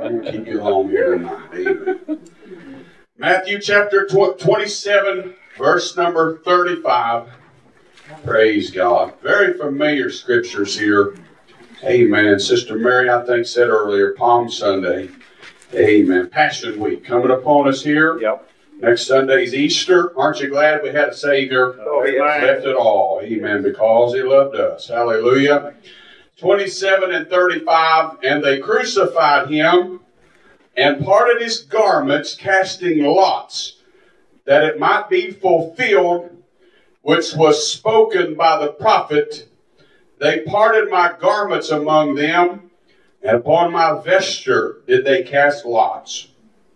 won't keep you long here tonight. Amen. Matthew chapter 27, verse number 35. Praise God. Very familiar scriptures here. Amen. Sister Mary, I think, said earlier, Palm Sunday. Amen. Passion Week coming upon us here. Yep. Next Sunday's Easter. Aren't you glad we had a Savior? Oh, yes. Left it all. Amen. Because He loved us. Hallelujah. 27 and 35. And they crucified Him and parted His garments, casting lots, that it might be fulfilled, which was spoken by the prophet. They parted my garments among them, and upon my vesture did they cast lots.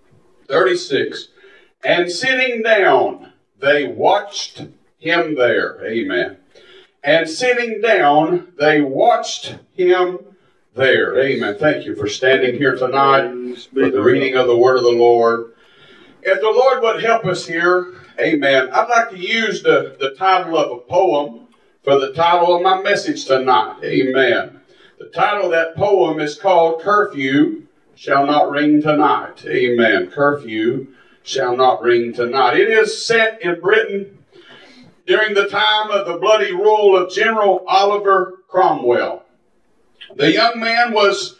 36. And sitting down, they watched Him there. Amen. And sitting down, they watched Him there. Amen. Thank you for standing here tonight for the reading of the Word of the Lord. If the Lord would help us here, amen, I'd like to use the title of a poem for the title of my message tonight. Amen. The title of that poem is called Curfew Shall Not Ring Tonight. Amen. Curfew Shall Not Ring Tonight. It is set in Britain during the time of the bloody rule of General Oliver Cromwell. A young man was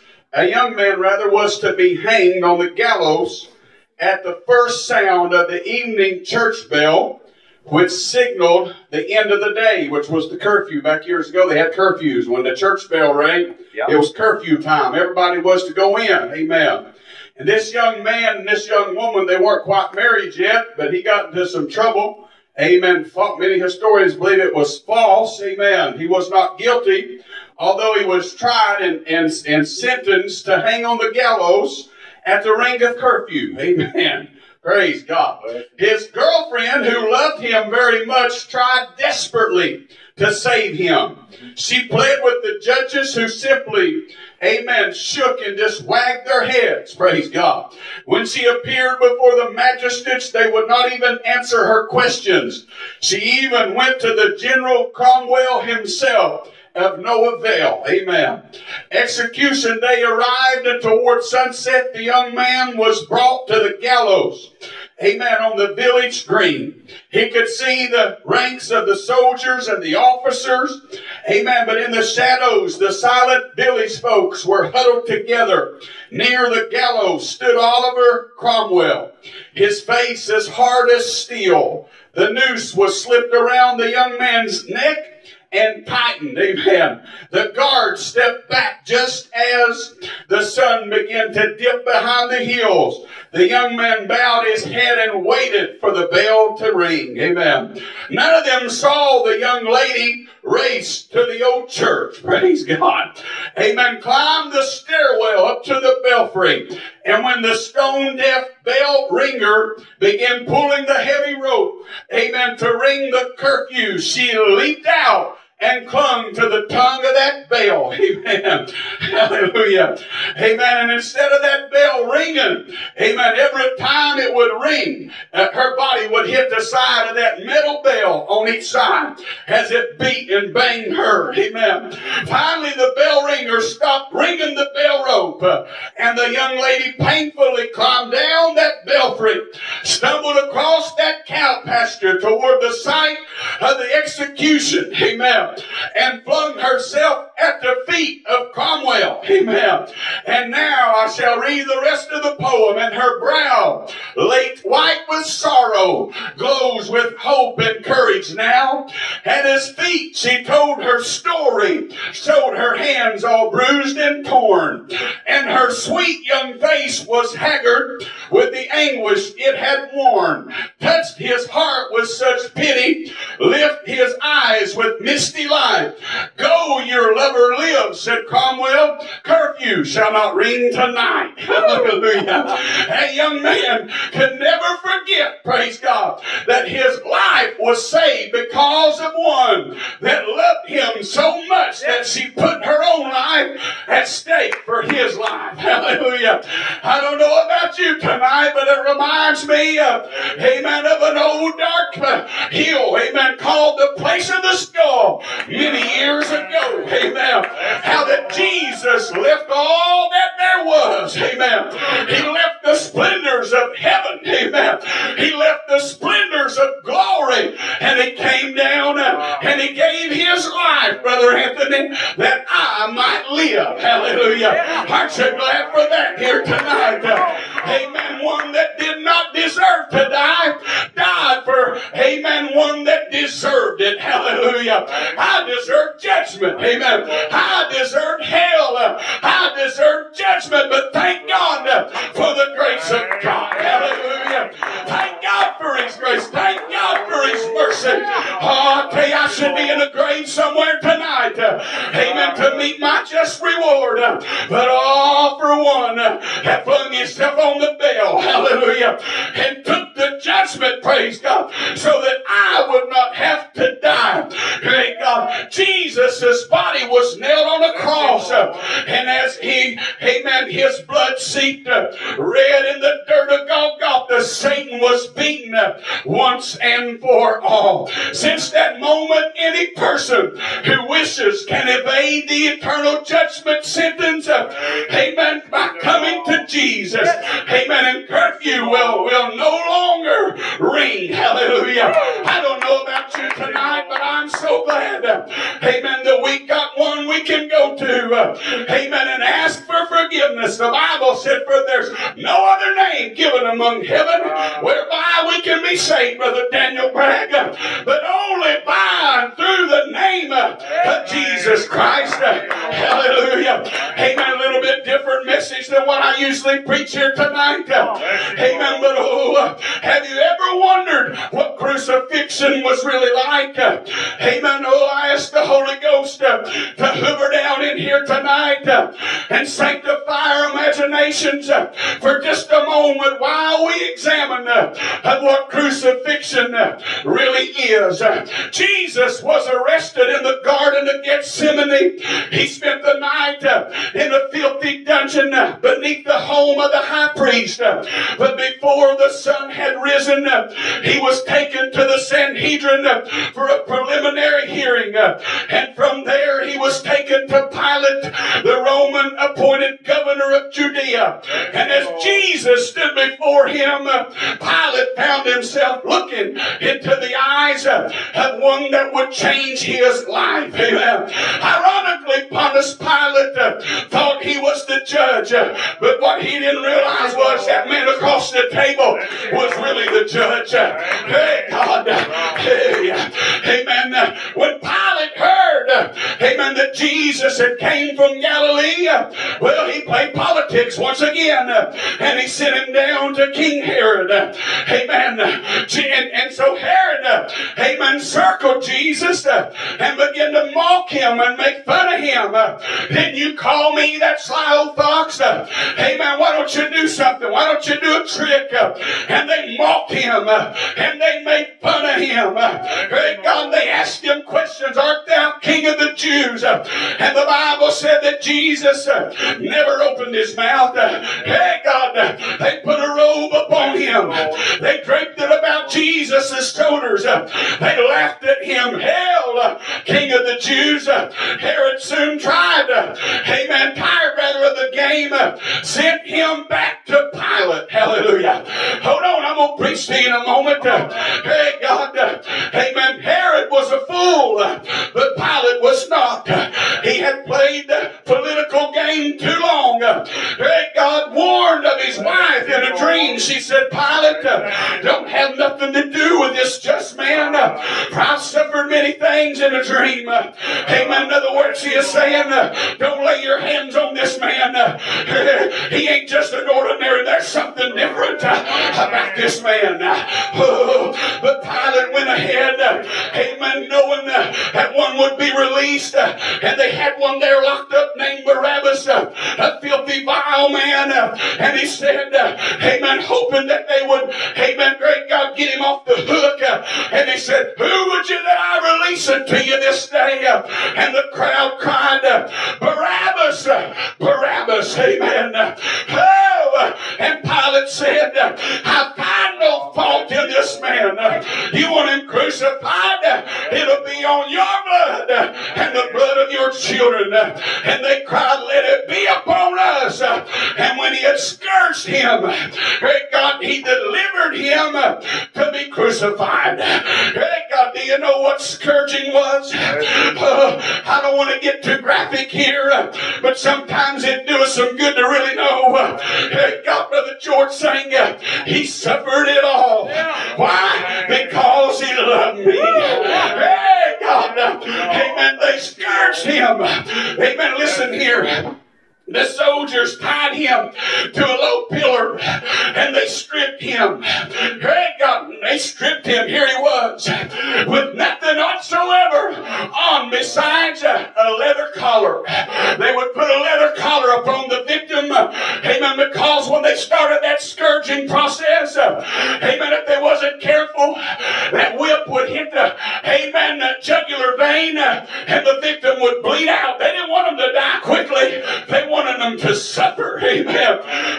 to be hanged on the gallows at the first sound of the evening church bell, which signaled the end of the day, which was the curfew. Back years ago, they had curfews. When the church bell rang, It was curfew time. Everybody was to go in. Amen. And this young man and this young woman, they weren't quite married yet, but he got into some trouble. Amen. Many historians believe it was false. Amen. He was not guilty, although he was tried and sentenced to hang on the gallows at the ring of curfew. Amen. Praise God. His girlfriend, who loved him very much, tried desperately to save him. She pled with the judges, who simply, amen, shook and just wagged their heads. Praise God. When she appeared before the magistrates, they would not even answer her questions. She even went to the General Cromwell himself. Of no avail. Amen. Execution day arrived, and toward sunset the young man was brought to the gallows. Amen. On the village green. He could see the ranks of the soldiers and the officers. Amen. But in the shadows, the silent village folks were huddled together. Near the gallows stood Oliver Cromwell, his face as hard as steel. The noose was slipped around the young man's neck and tightened. Amen. The guard stepped back just as the sun began to dip behind the hills. The young man bowed his head and waited for the bell to ring. Amen. None of them saw the young lady race to the old church. Praise God. Amen. Climb the stairwell up to the belfry. And when the stone-deaf bell ringer began pulling the heavy rope, amen, to ring the curfew, she leaped out and clung to the tongue of that bell. Amen. Hallelujah. Amen. And instead of that bell ringing, amen, every time it would ring, her body would hit the side of that metal bell on each side as it beat and banged her. Amen. Finally, the bell ringer stopped ringing the bell rope, and the young lady painfully climbed down that belfry, stumbled across that cow pasture toward the site of the execution. Amen. And flung herself at the feet of Cromwell. Amen. And now I shall read the rest of the poem. And her brow, late white with sorrow, glows with hope and courage now. At his feet she told her story, showed her hands all bruised and torn. And her sweet young face was haggard with the anguish it had worn. Touched his heart with such pity, lift his eyes with misty light. Go, your lover lives, said Cromwell. Curfew shall not ring tonight. Hallelujah. That young man could never forget, praise God, that his life was saved because of one that loved him so much that she put her own life at stake for his life. Hallelujah. I don't know about you tonight, but it reminds me of, amen, of an old dark hill, amen, called the Place of the Skull many years ago. Amen. How that Jesus left all all that there was. Amen. He left the splendors of heaven. Amen. He left the splendors of glory, and he came down and he gave his life, Brother Anthony, that I might live. Hallelujah. Aren't you glad for that here tonight? Amen. One that did not deserve to die, died for, amen, one that deserved it. Hallelujah. I deserve judgment. Amen. I deserve hell. I deserve judgment, but thank God for the grace of God. Hallelujah. Thank God for his grace. Thank God for his mercy. Oh, I tell you, I should be in a grave somewhere tonight. Amen. To meet my just reward. But all for one that flung himself on the bell. Hallelujah. And took the judgment, praise God, so that I would not have to die. Thank God. Jesus' body was nailed on a cross. And as he, amen, his blood seeped red in the dirt of Golgotha, Satan was beaten once and for all. Since that moment, any person who wishes can evade the eternal judgment sentence, amen, by coming to Jesus. Amen. And curfew will no longer ring. Hallelujah. I don't know about you tonight, but I'm so glad, amen, that we got one we can go to, amen, and ask for forgiveness. The Bible said, for there's no other name given among heaven whereby we can be saved, Brother Daniel Bragg, but only by and through the name of Jesus Christ. Hallelujah. Amen. A little bit different message than what I usually preach here tonight. Amen. But have you ever wondered what crucifixion was really like? Amen. Oh, I ask the Holy Ghost to hover down in here tonight and sanctify our imaginations for just a moment while we examine what crucifixion really is. Jesus was arrested in the Garden of Gethsemane. He spent the night in a filthy dungeon beneath the home of the high priest. But before the sun had risen, he was taken to the Sanhedrin for a preliminary hearing. And from there he was taken to Pilate, the Roman appointed governor of Judea. And as Jesus stood before him, Pilate found himself looking into the eyes of one that would change his life. Amen. Ironically, Pontius Pilate thought he was the judge, but what he didn't realize was that man across the table was really the judge. Hey, God. Hey, amen. When Pilate heard, amen, that Jesus had came from Galilee, well, he played politics once again, and he sent him down to King Herod. Amen. And so Herod, amen, circled Jesus and began to mock him and make fun of him. Didn't you call me that sly old fox? Amen. Why don't you do something? Why don't you do a trick? And they mocked him and they made fun of him. Great God, they asked him questions. Art thou King of the Jews? And the Bible said that Jesus never opened his mouth. Hey God, they put a robe upon him. They draped it about Jesus' shoulders. They laughed at him. Hail, King of the Jews. Herod soon tried, amen, tired rather of the game, sent him back to Pilate. Hallelujah. Hold on, I'm going to preach to you in a moment. Hey God, amen, Herod was a fool, but Pilate was not. He had played the political game too long. Hey God, warned of his wife in a dream. She said, Pilate, don't have nothing to do with this just man. For I've suffered many things in a dream. Amen. In other words, she is saying, don't lay your hands on this man. He ain't just an ordinary. There's something different about this man. But Pilate went ahead, amen, knowing that one would be released. And they had one there locked up named Barabbas, a filthy, vile man. And he said, amen, hoping that they would, amen, great God, get him off the hook. And he said, who would you that I release unto you this day? And the crowd cried, Barabbas, Barabbas, amen. Oh, and Pilate said, I find no fault in this man. You want him crucified? It'll be be on your blood and the blood of your children. And they cried, let it be upon us. And when he had scourged him, great God, he delivered him to be crucified. Great God, do you know what scourging was? I don't want to get too graphic here, but sometimes it do us some good to really know. God, Brother George sang, he suffered it all. Why? Because he loved me. Hey, God. Amen. They scourged him. Amen. Listen here. The soldiers tied him to a low pillar and they stripped him. Hey, God, they stripped him. Here he was with nothing whatsoever on besides a leather collar. They would put a leather collar upon the victim. Amen. Because when they started that scourging process, amen, if they wasn't careful, that whip would hit the, amen, the jugular vein and the victim would bleed out. They didn't want him to die quickly. They wanted them to suffer. Amen.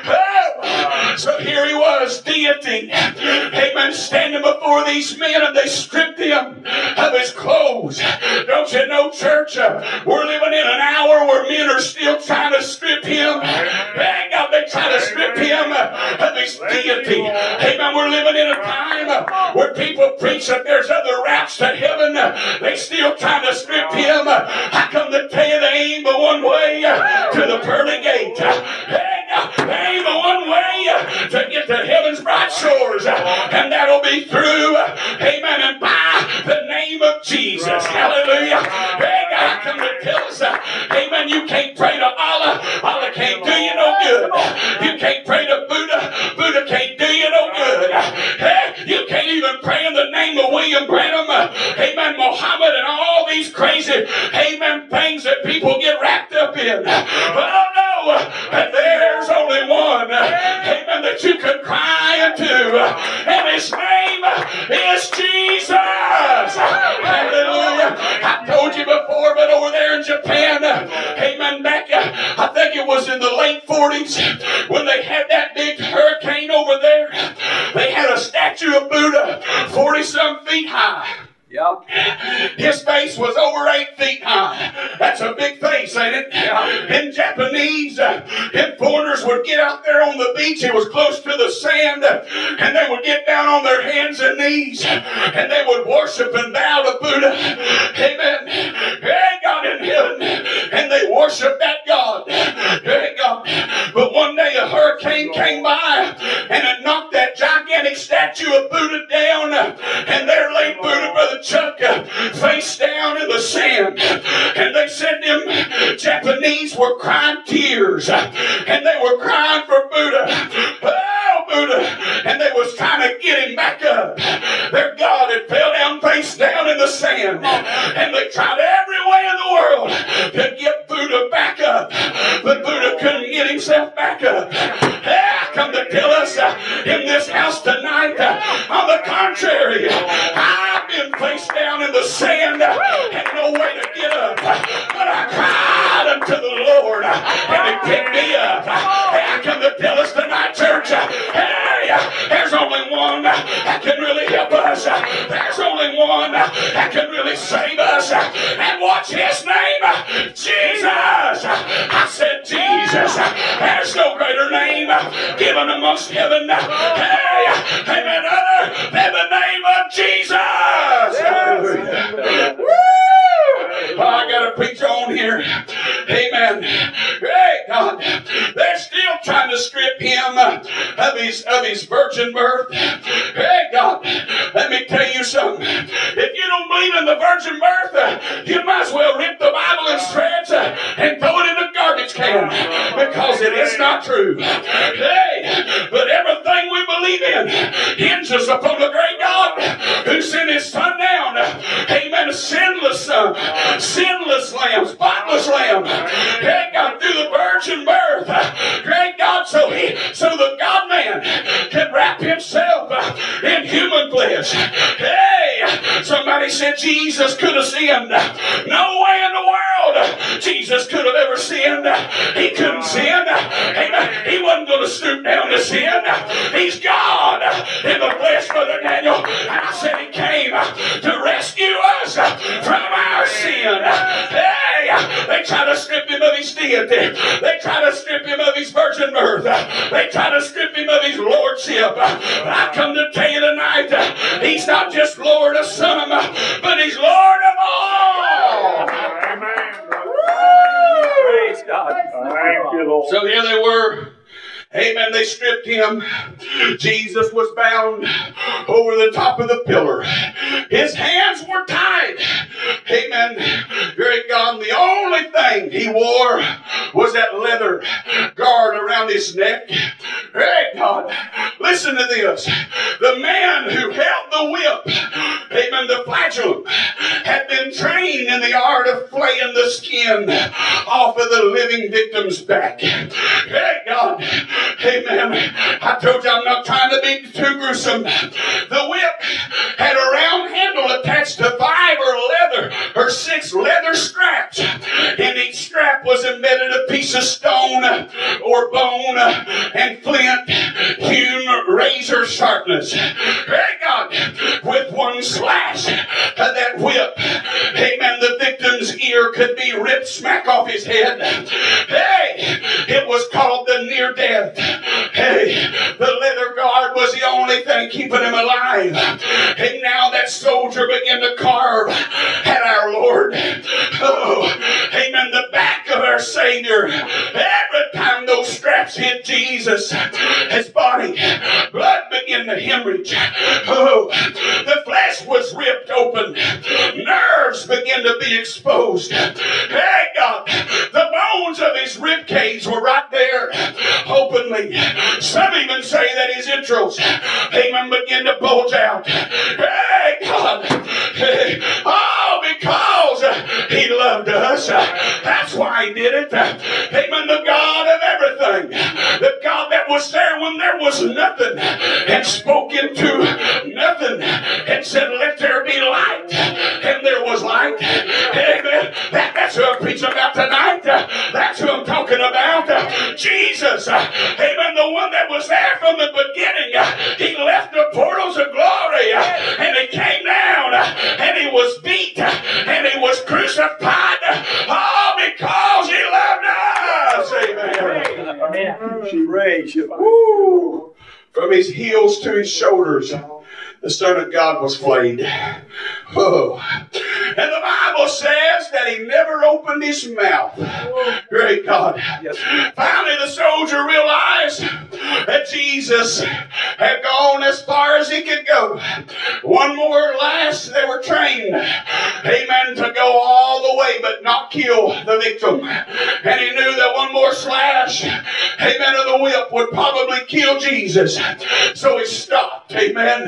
Oh, so here he was, deity. Amen. Standing before these men and they stripped him of his clothes. Don't you know, church, we're living in an hour where men are still trying to strip him. Hey, God, they try to strip him of his deity. Amen. We're living in a time where people preach that there's other routes to heaven. They still trying to strip him. I come to tell you they ain't but one way to the pearly gate. There ain't but one way to get to heaven's bright shores, and that'll be through, amen, and by the name of Jesus. Hallelujah. Hey, God, come to tell us, amen, you can't pray to Allah. Allah can't do you no good. You can't pray to Buddha. Buddha can't do you no good. Hey, you can't even pray in the name of William Branham, amen, Muhammad, and all these crazy, amen, things that people get wrapped up in. But oh no, there's only one, amen, that you can cry unto, and his name is Jesus. Hallelujah. I told you before, but over there in Japan, amen, back, I think it was in the late 40s, when they had that big hurricane over there, they had a statue of Buddha 40-some feet high. Yep. His face was over 8 feet high. That's a big face, ain't it? Yep. In Japanese, and foreigners would get out there on the beach. It was close to the sand, and they would get down on their hands and knees, and they would worship and bow to Buddha. Amen. Hey, God in heaven. And they worship that God. Hey, God. But one day a hurricane came by, and it knocked that gigantic statue of Buddha down, and there lay Buddha, Brother Chuck, face down in the sand. And they said them Japanese were crying tears, and they were crying for Buddha. Oh, Buddha. And they was trying to get him back up. Their God had fell down face down in the sand, and they tried every way in the world to get Buddha back up, but Buddha couldn't get himself back up. Come to tell us in this house tonight, on the contrary, I've been face down in the sand and no way to get up, but I cried unto the Lord and he picked me up. I come to tell us tonight, church, hey, there's only one that can really help us. There's only one that can really save us. And what's his name? Jesus. I said Jesus. There's no greater name given amongst heaven, hey, amen, other than the name of Jesus. Woo! Oh, I got to preach on here. Amen. Hey, God, they're still trying to strip him of his virgin birth. Hey, God, let me tell you something. If you don't believe in the virgin birth, you might as well rip the Bible in shreds and throw it in the garbage can, because it is not true. Hey, but everything we believe in hinges upon the great God who sent his son down. Amen. A sinless son, sinless lamb, spotless lamb. Hey, God, through the virgin birth. Great God, so the God man can wrap himself in human flesh. Hey, somebody said Jesus could have sinned. No way in the world Jesus could have ever sinned. He couldn't sin. Amen. He wasn't going to stoop down to sin. He's God in the flesh, Brother Daniel. And I said he came to rescue us from divinity. They try to strip him of his virgin birth. They try to strip him of his lordship. I come to tell you tonight, he's not just Lord of some, but he's Lord of all. Amen. Praise God. Thank you, Lord. So here they were. Amen. They stripped him. Jesus was bound over the top of the pillar. His hands were tied. Amen. Great God. The only thing he wore was that leather guard around his neck. Great God. Listen to this. The man who held the whip, amen, the flagellum, had been trained in the art of flaying the skin off of the living victim's back. Great God. Amen. I told you I'm not trying to be too gruesome. The whip had a round handle attached to 5 or 6 leather straps. In each strap was embedded a piece of stone or bone and flint, hewn razor sharpness. Very God, with one slash of that whip, amen, the victim's ear could be ripped smack off his head. Hey, it was called the near death. Hey, the leather guard was the only thing keeping him alive. And now that soldier began to carve at our Lord. Oh, amen, the back of our Savior. Every time those straps hit Jesus, his body, blood began to hemorrhage. Oh, the flesh was ripped open. Nerves began to be exposed. Hey, God, the bones of his rib cage were right there openly. Some even say that his entrails, amen, begin to bulge out. Hey, God. Hey, oh, because he loved us. That's why he did it. Amen, the God of everything. The God that was there when there was nothing and spoke into nothing and said, let there be light. And there was light. Amen. That's who I'm preaching about tonight. That's who I'm talking about. Jesus. Amen. The one that was there from the beginning. He left the portals of glory and he came down and he was beat and he was crucified. All because he loved us. Amen. Amen. Praise you. Woo. From his heels to his shoulders, the Son of God was flayed. Oh. And the Bible says that he never opened his mouth. Great God. Yes. Finally, the soldier realized that Jesus had gone as far as he could go. One more last, they were trained, amen, to go all the way but not kill the victim. And he knew that one more slash, amen, of the whip would probably kill Jesus. So he stopped, amen.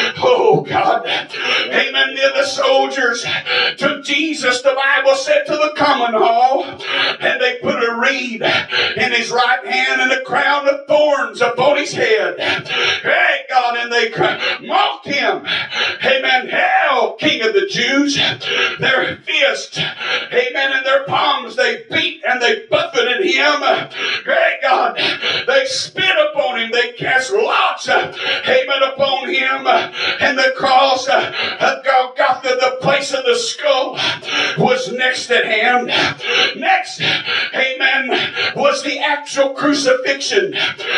Oh, God. Amen. Then the soldiers took Jesus, the Bible said, to the common hall, and they put a reed in his right hand and a crown of thorns upon his head. Hey, God, and they mocked him. Amen. Hail, King of the Jews. Their fists, amen, and their palms, they beat and they buffeted him. Great God. They spit upon him. They cast lots, amen, upon him. And the cross of Golgotha, the place of the skull, was next at hand. Next, amen, was the actual crucifixion.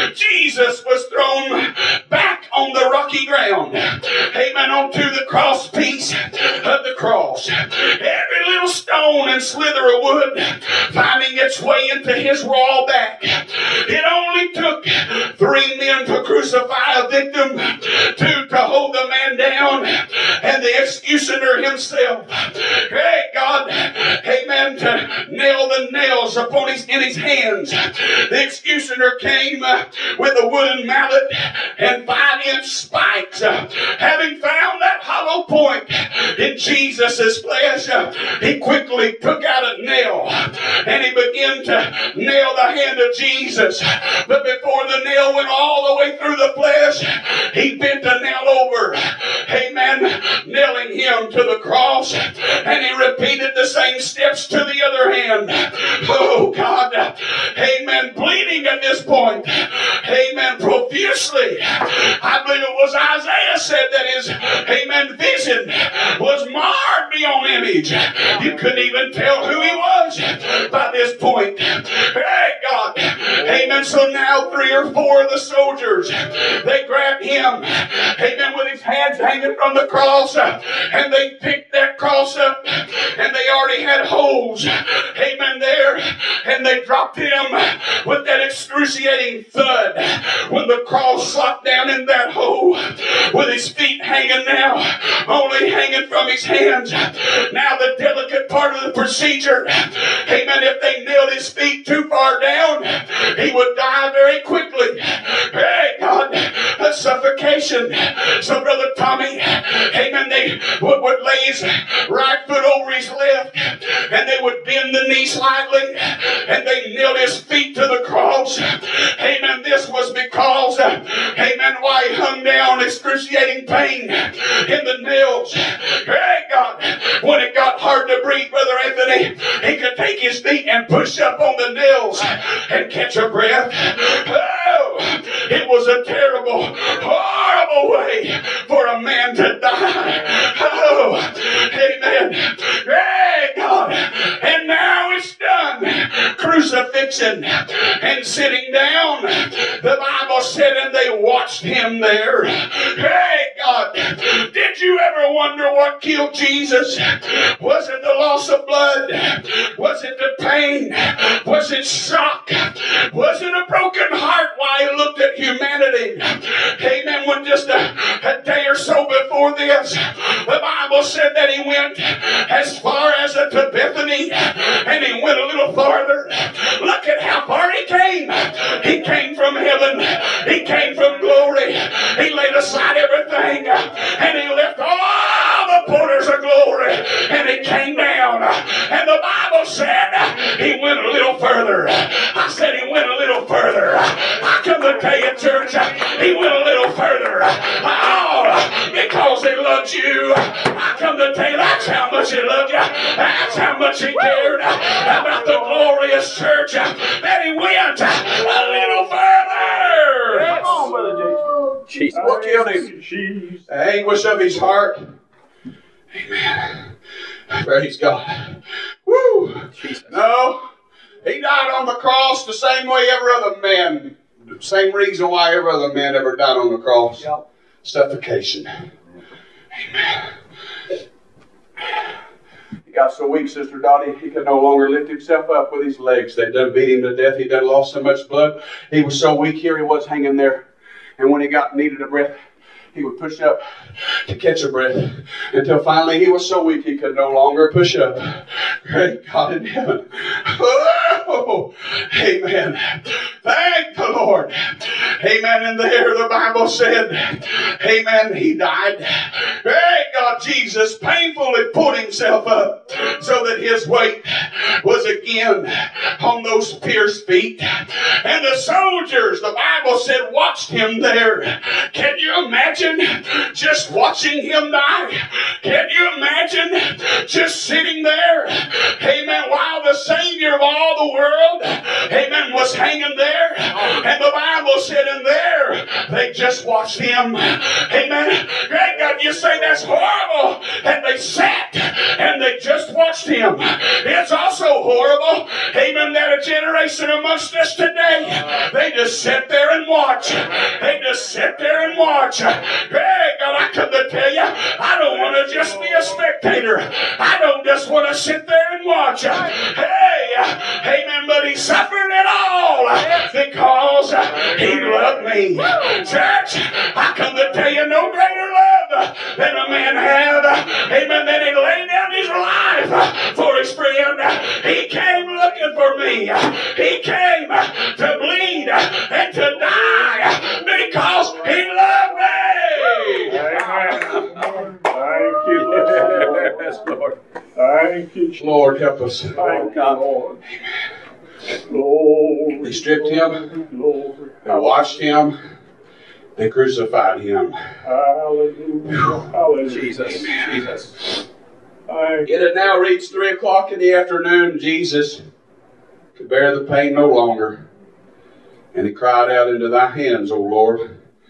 Jesus was thrown back on the rocky ground, amen, onto the cross piece of the cross. Every little stone and slither of wood finding its way into his raw back. It only took 3 men to crucify a victim, to hold the man down, and the executioner himself, great God, amen, to nail the nails upon in his hands. The executioner came with a wooden mallet and 5-inch spikes. Having found that hollow point in Jesus' flesh, he quickly took out a nail and he began to nail the hand of Jesus. But before the nail went all the way through the flesh, he bent the nail over, amen, nailing him to the cross, and he repeated the same steps to the other hand. Oh God, amen, bleeding at this point, amen, profusely. I believe it was Isaiah said that his, amen, vision was marred beyond image. You couldn't even tell who he was by this point. soldiers, they grabbed him, amen, with his hands hanging from the cross, and they picked that cross up, and they already had holes, amen, there, and they dropped him with that excruciating thud when the cross slapped down in that hole, with his feet hanging now, only hanging from his hands. Now the delicate part of the procedure, amen, if they nailed his feet too far down, he would die very quickly. Hey, God, a suffocation. So Brother Tommy, amen, they would lay his right foot over his left, and they would bend the knee slightly, and they nailed his feet to the cross. Amen. This was because, amen, why he hung down, excruciating pain in the nails. Hey, God, when it got hard to breathe, Brother Anthony, he could take his feet and push up on the nails and catch a breath. Oh, it was a terrible, horrible way for a man to die. Oh, amen. Hey, God. And now it's done. Crucifixion and sitting down. The Bible said, and they watched him there. Hey, God. Did you ever wonder what killed Jesus? Was it the loss of blood? Was it the pain? Was it shock? Was it a broken heart while he looked at humanity? Amen. When just a day or so before this, the Bible said that he went as far as to Bethany, and he went a little farther. Look at how far he came. He came from heaven. He came from glory. He laid aside everything, and he left all the porters of glory, and he came down. And the Bible said he went a little further. I said he went a little further. I come to tell you, church, he went a little further. Oh, because he loved you. I come to tell you, that's how much he loved you. That's how much he cared about the glorious church, that he went a little further. Come on, Brother Jason. Jesus. What killed him? The anguish of his heart. Amen. Praise God. Woo. Jesus. No, he died on the cross the same way every other man. The same reason why every other man ever died on the cross. Yep. Suffocation. Amen. He got so weak, Sister Dottie, he could no longer lift himself up with his legs. They done beat him to death. He done lost so much blood. He was so weak here, he was hanging there. And when he needed a breath, he would push up to catch a breath until finally he was so weak he could no longer push up. Great God in heaven. Oh, amen. Thank the Lord. Amen. And there the Bible said, amen, he died. Thank God, Jesus painfully pulled himself up so that his weight was again on those pierced feet. And the soldiers, the Bible said, watched him there. Can you imagine just watching him die? Can you imagine just sitting there, amen, while the Savior of all the world, amen, was hanging there? And the Bible said in there, they just watched him. Amen. Great God, you say that's horrible. And they sat and they just watched him. It's also horrible, amen, that a generation amongst us today, they just sit there and watch. They just sit there and watch. Hey, God, I come to tell you, I don't want to just be a spectator. I don't just want to sit there and watch. Hey, amen, but he suffered it all because he loved me. Church, I come to tell you, no greater love than a man have. Amen, that he laid down his life for his friend. He came looking for me. He came to bleed and to die because he loved me. Amen. Thank you, Lord. Yes, Lord. Thank you, Lord, help us. Thank God, Lord. Glory. They stripped him. Glory. They washed him. They crucified him. Hallelujah. Hallelujah. Jesus. Jesus. Thank It had now reached 3 o'clock in the afternoon. Jesus could bear the pain no longer. And he cried out, into thy hands, O Lord,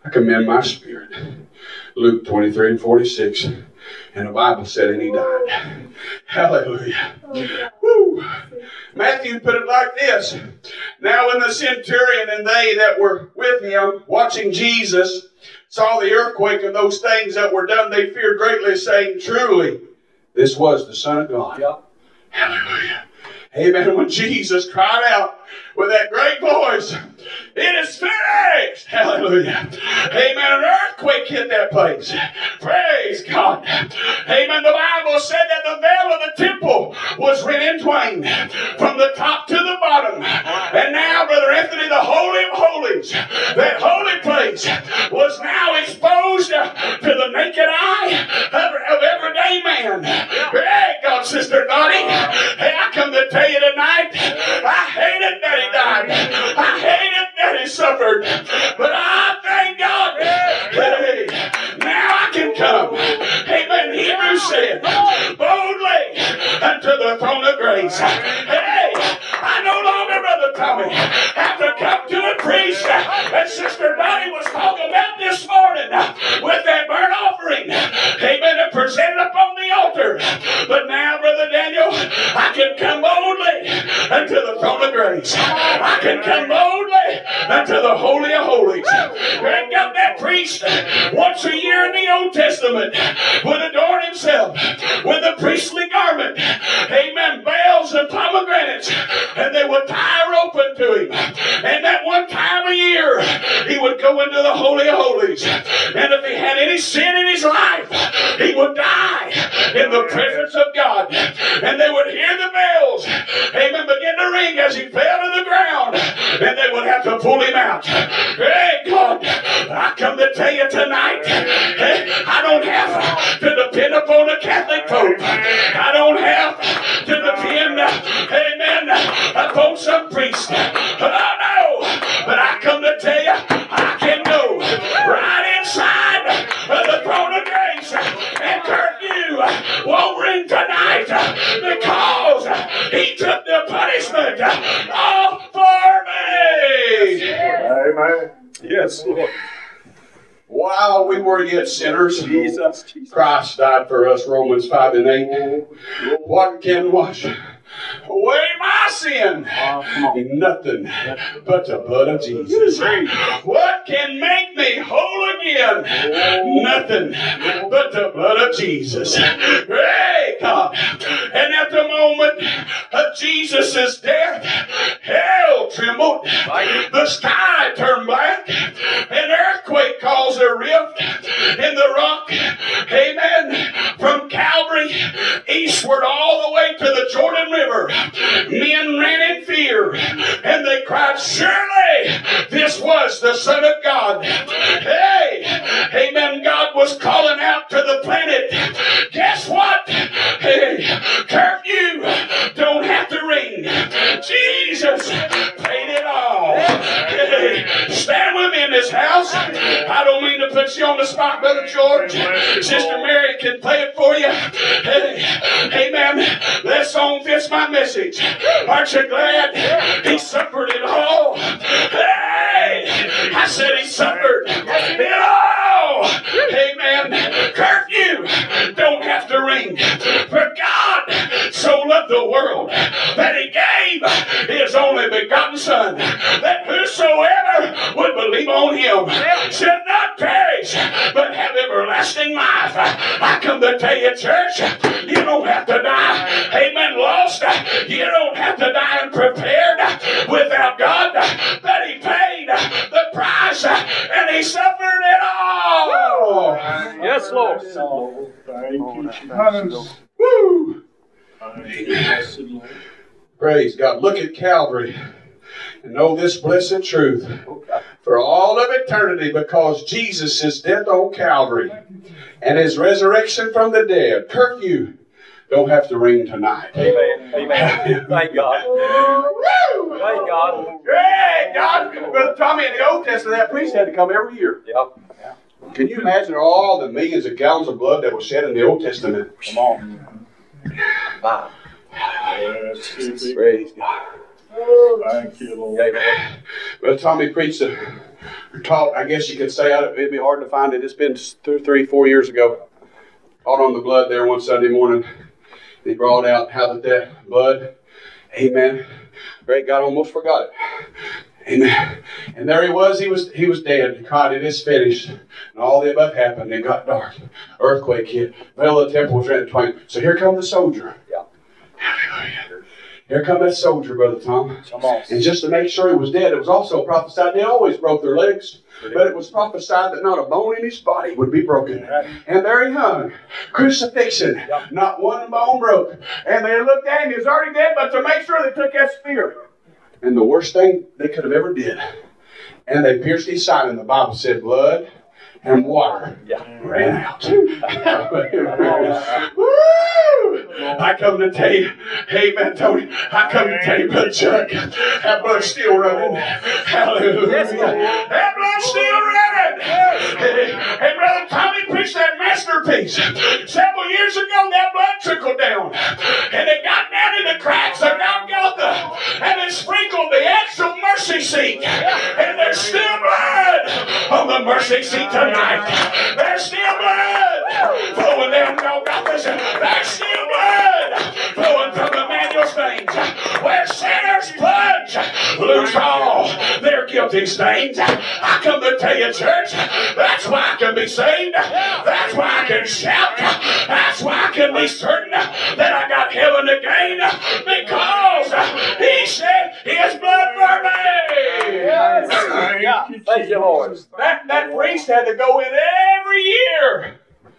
I commend my spirit. Luke 23 and 46. And the Bible said, and he died. Hallelujah. Woo. Matthew put it like this. Now when the centurion and they that were with him, watching Jesus, saw the earthquake and those things that were done, they feared greatly, saying, truly, this was the Son of God. Yep. Hallelujah. Amen. When Jesus cried out with that great voice, it is finished. Hallelujah. Amen. An earthquake hit that place. Praise God. Amen. The Bible said that the veil of the temple was rent in twain from the top to the bottom. And now, Brother Anthony, the Holy of Holies, that holy place, was now exposed to the naked eye of everyday man. Hey, God, Sister Dottie. Hey, I come to tell you tonight, I hated that he died. I hated that he suffered. But I thank God. Hey, now I can come. Amen. Hebrews said, boldly unto the throne of grace. Hey, I no longer, Brother Tommy, have to come to a priest. And Sister Dottie was talking about this morning with that burnt offering. Amen. And presented upon the altar. But now, Brother Daniel, I can come boldly unto the throne of grace. I can come boldly unto the Holy of Holies. Thank God that priest once a year in the Old Testament would adorn himself with a priestly garment. Amen. Bells and pomegranates. And they would tie a rope unto him. And that one time a year, he would go into the Holy of Holies. And if he had any sin in his life, he would die in the presence of God. And they would hear the bells, amen, begin to ring as he fell to the ground. And they would have to pull him out. Hey, God, I come to tell you tonight, I don't have to depend upon a Catholic Pope. I don't have to depend, amen, upon some priest. Oh, no. But I come to tell you, I can go right inside the throne of grace. And curfew won't ring tonight because he took the punishment off for me. Amen. Yes, Lord. While we were yet sinners, Jesus. Christ died for us, Romans 5 and 8. What can wash away my sin? Nothing but the blood of Jesus. What can make me whole again? Nothing but the blood of Jesus. Hey, God. And at the moment of Jesus' death, hell trembled, the sky turned black, an earthquake caused a rift in the rock. Amen. From Calvary eastward all the way to the Jordan River, men ran in fear and they cried, surely this was the Son of God. Hey, amen. God was calling out to the planet. Guess what? Hey, curfew don't have to ring. Jesus paid it all. Hey, stand with me in this house. I don't mean to put you on the spot, Brother George. Sister Mary can play it for you. Hey, amen. That song fits my message. Aren't you glad he suffered it all? Hey, I said he suffered it all. Amen. Curfew don't have to ring. For God so loved the world that he gave his only begotten Son, that whosoever would believe on him should not perish, but have everlasting life. I come to tell you, church, you don't have to die, amen, lost. You don't have to die unprepared without God, but he paid the price and he suffered it all. Yes, Lord. Thank you, Jesus. Woo! Blessed Lord. Praise God. Look at Calvary and know this blessed truth for all of eternity, because Jesus' death on Calvary and his resurrection from the dead, curfew don't have to ring tonight. Amen. Amen. Thank God. Woo! Thank God. Hey, God. Brother Tommy, in the Old Testament, that priest had to come every year. Yep. Can you imagine all the millions of gallons of blood that was shed in the Old Testament? Come on. Wow. Yes, Praise God. Thank you, Lord. Brother Tommy preached a taught, I guess you could say, it'd be hard to find it. It's been 2, 3, 4 years ago. Taught on the blood there one Sunday morning. He brought out how that blood, amen. Great God, almost forgot it. Amen. And there he was dead. God, it is finished. And all the above happened. It got dark. Earthquake hit. Veil of the temple was rent in twain. So here comes the soldier. Yeah. Hallelujah. Here come that soldier, Brother Tom. Come on. And just to make sure he was dead, it was also prophesied they always broke their legs. But it was prophesied that not a bone in his body would be broken. And there he hung. Crucifixion. Not one bone broke. And they looked at him. He was already dead, but to make sure they took that spear. And the worst thing they could have ever did. And they pierced his side, and the Bible said blood and water ran out. Woo! I come to tell you, amen, Tony. I come to tell you, Brother Chuck, that blood's still running. Hallelujah. That blood's still running. Hey, Brother Tommy preached that masterpiece. Several years ago, that blood trickled down. And it got down in the cracks of Golgotha. And it sprinkled the actual mercy seat. And there's still blood on the mercy seat tonight. There's still blood flowing down Golgotha. There's still blood flowing from Emmanuel's veins. Where sinners plunge, lose all their guilty stains. I come to tell you, church, that's why I can be saved. That's why I can shout. That's why I can be certain that I got heaven to gain. Because he shed his blood for me. Yes. Thank you, Lord. That priest had to go in every year.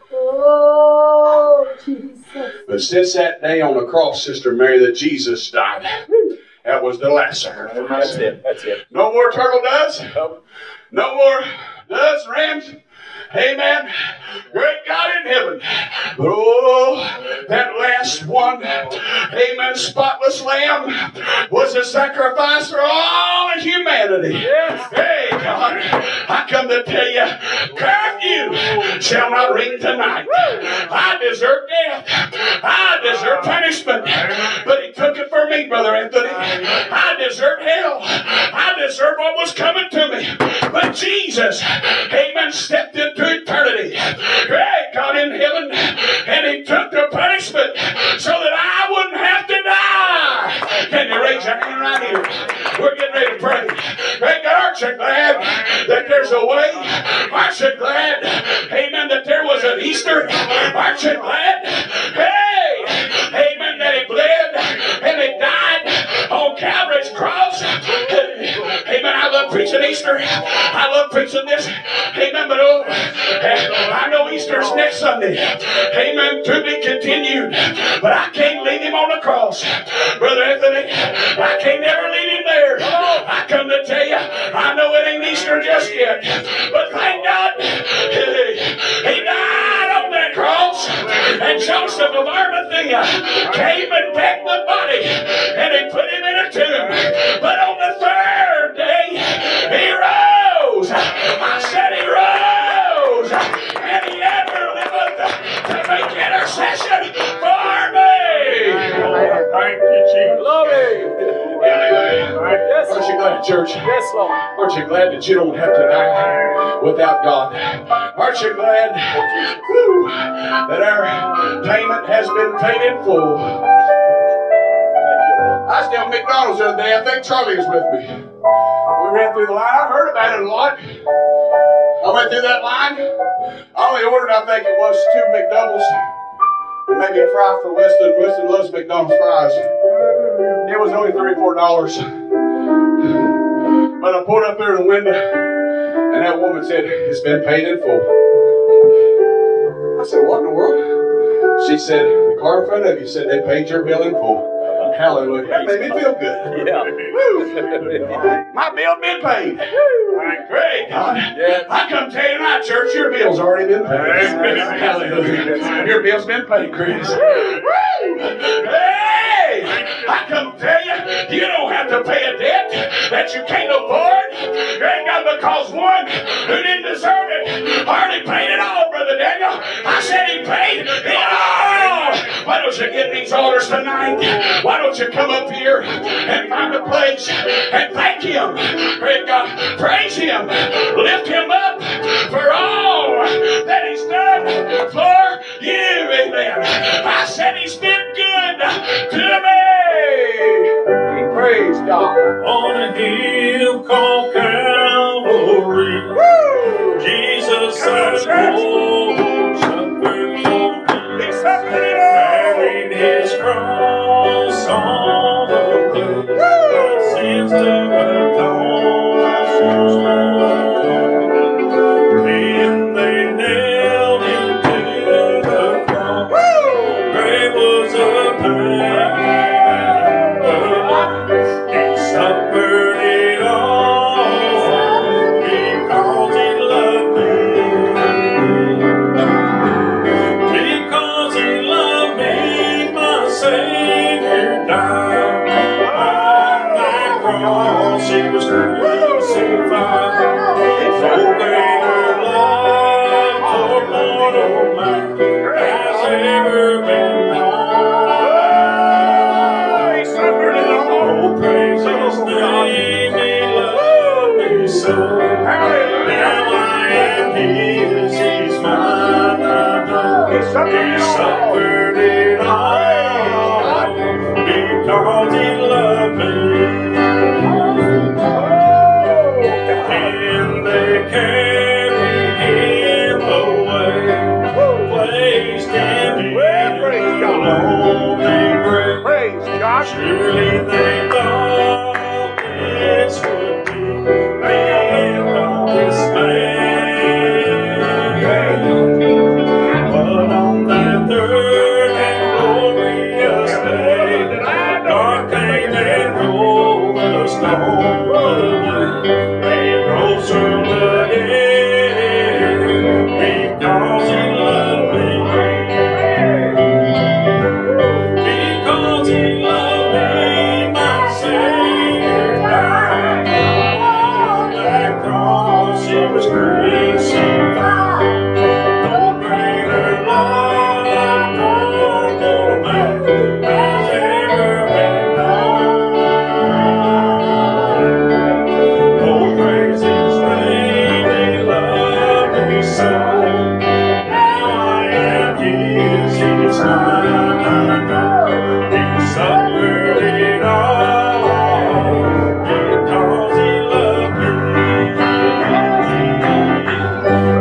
Oh, Jesus. But since that day on the cross, Sister Mary, that Jesus died, that was the last sacrifice. That's it. No more turtle doves. No more doves, rams. Amen. Great God in heaven. Oh, that last one, amen, spotless lamb was a sacrifice for all of humanity. Yes. Hey, God, I come to tell you, curfew shall not ring tonight. I deserve death. I deserve punishment. But he took it for me, Brother Anthony. I deserve hell. I deserve what was coming to me. But Jesus, amen, stepped into eternity. Great God in heaven. And he took the punishment so that I wouldn't have to die. Can you raise your hand right here? We're getting ready to pray. Great God, aren't you glad that there's a way? Aren't you glad, amen, that there was an Easter? Aren't you glad? Hey, amen, that he bled and he died on Calvary's cross. Amen, I love preaching Easter. I love preaching this. Amen, but I know Easter's next Sunday. Amen, to be continued. But I can't leave him on the cross. Brother Anthony, I can't never leave him there. I come to tell you, I know it ain't Easter just yet. But thank God, he died on that cross. And Joseph of Arimathea came and packed the body. And he put him in a tomb. But on the third day, he rose. I said he rose. And he ever liveth to make intercession for me. Thank you, Jesus. Glory. Yes, Aren't you glad, church? Yes, Lord. Aren't you glad that you don't have to die without God? Aren't you glad that our payment has been paid in full? I was down at McDonald's the other day. I think Charlie was with me. We ran through the line. I heard about it a lot. I went through that line. I only ordered, I think it was 2 McDoubles and maybe a fry for Weston. Weston loves McDonald's fries. It was only $3 or $4. But I pulled up there to the window, and that woman said, "It's been paid in full." I said, "What in the world?" She said, "The car in front of you said they paid your bill in full." Hallelujah. That made me feel good. Yeah. Woo. My bill been paid. Great God. Yes. I come tell you tonight, church, your bill's already been paid. Hallelujah. Your bill's been paid, Chris. Woo. Hey! I come tell you, you don't have to pay a debt that you can't afford. Great God, because one who didn't deserve it already paid it all, Brother Daniel. I said he paid it all. Why don't you give me these altars tonight, why don't you come up here and find a place and thank Him. Praise God. Praise Him. Lift Him up for all that He's done for you. Amen. I said He's been good to me. Praise God. On a hill called Calvary, Jesus said, suffered for me. He carried His cross on the cross. My sins to atone. Then they nailed Him to the cross. Grave was a pain. He suffered it all because He loved me. Because He loved me, my Savior died. On that cross He was crucified. No greater love for mortal man has ever been known. He suffered it all. Praise His name, He loved me so. Now I am His, He's mine, I know. He suffered it all because He loved me. And they carried Him away, placed Him in a lonely grave. Surely they thought this would be the end of dismay. But on that third and glorious day, dark came and rolled the stone away. They rose from the dead because He loved me. Because He loved me, my Savior died. On that cross He was crucified. No greater love for mortal man has ever been known. Oh, praise His name, He loved me so. Now I am His, He is mine, I know. He suffered it all because He loved me.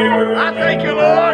I thank you, Lord.